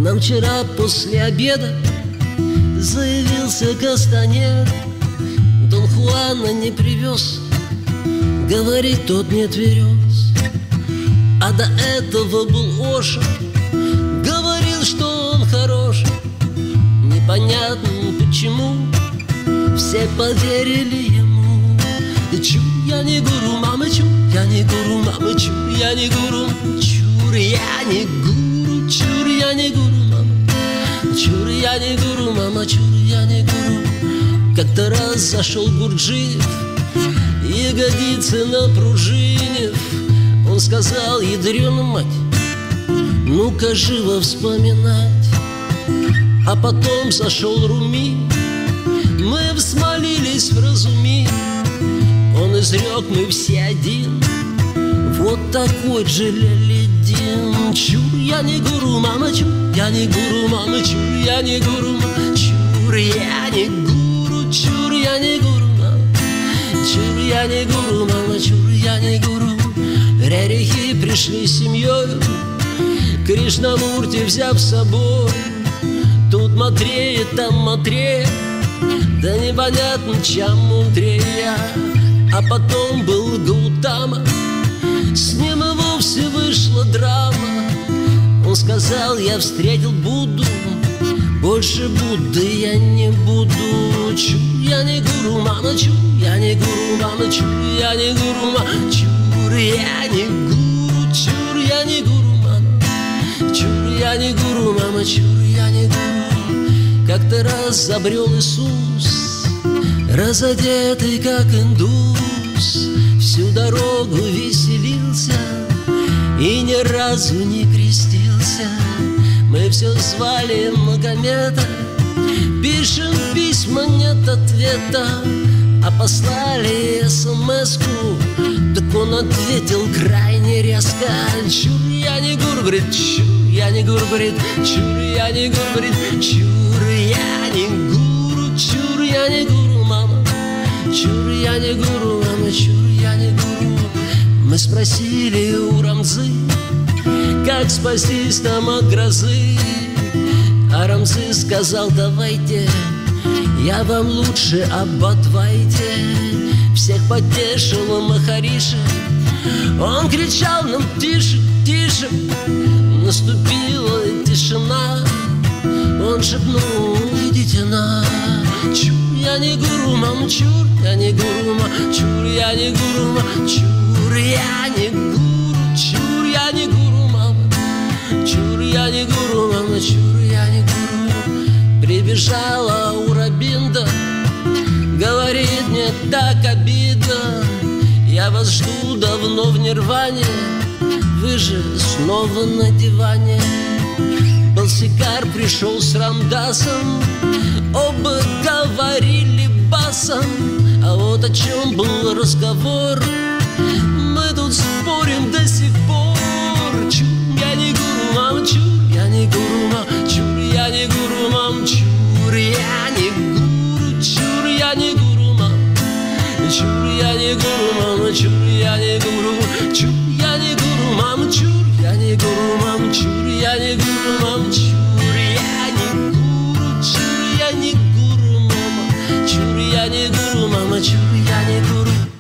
нам вчера после обеда заявился Кастанеда. Дон Хуана не привез, говорит, тот не тверез. А до этого был Оша, говорил, что он хорош. Непонятно почему все поверили ему. Чу, я не гуру, мама, чу, я не гуру, мама, чу, я не гуру, чур, я не гуру, чур, я не гуру, мама, чур, я не гуру, мама, чур, я не гуру. Как-то раз зашел Гурджиев, ягодицы напружинив. Он сказал, ядрёна мать, ну-ка живо вспоминать. А потом зашел Руми, мы взмолились в разуми. Он изрек, мы все один, вот такой Джалялиддин. Чур, я не гуру, мама, чур, я не гуру, мама, чур, я не гуру, чур, я не гуру, чур, я не гуру, мама, чур, я не гуру, мама, чур, я не гуру. Рерихи пришли с семьей, Кришнамурти взяв с собой. Тут Матрея, там Матрея, да непонятно, чем мудрее. А потом был Гаутама, с ним и вовсе вышла драма. Он сказал, я встретил Будду, больше Будды я не буду. Чу, я не гуру, мама, чу, я не гуру, мама, чу, я не гуру, мама, чур, я не гуру, чур, я не гуру, мама, чур, я не гуру, мама, чур, я не гуру. Как-то раз забрел Иисус, разодетый как индус, всю дорогу веселился и ни разу не крестился. Мы все звали Магомета, пишем письма, нет ответа. А послали смс-ку, так он ответил крайне резко. Чур, я не гуру, говорит, чур, я не гуру, говорит, чур, я не гуру, говорит, чур, я не гуру, чур, я не гуру, мама, чур, я не гуру, мама, чур, я не гуру. Мы спросили у Рамзы, как спастись нам от грозы. А Рамзы сказал, давайте, я вам лучше об Адвайте. Всех потешил Махариша, он кричал нам тише, тише. Наступила тишина, он шепнул, идите на. Чур, я не гуру, мама, чур, я не гуру, мама, чур, я не гуру, мама, чур, я не гуру, чур, я не гуру, мама, чур, я не гуру, мама, чур, я не гуру. Прибежала Урабинда, говорит, мне так обидно, я вас жду давно в нирване, вы же снова на диване. Балсикар пришел с Рамдасом, оба говорили басом. А вот о чем был разговор, мы тут спорим до сих пор. Чур, я не гуру, мама, чур, я не гуру, мама, чур, я не гуру, мама, чур, я не гуру, чур, я не гуру, мама, чур, я не гуру, мама, чур, я не гуру, чур, я не гуру, мама, чур, я не гуру, мама, чур, я не гуру, мама, чур, я не гуру, чур, я не гуру, мама, чур, я не гуру, мама, чур, я не гуру.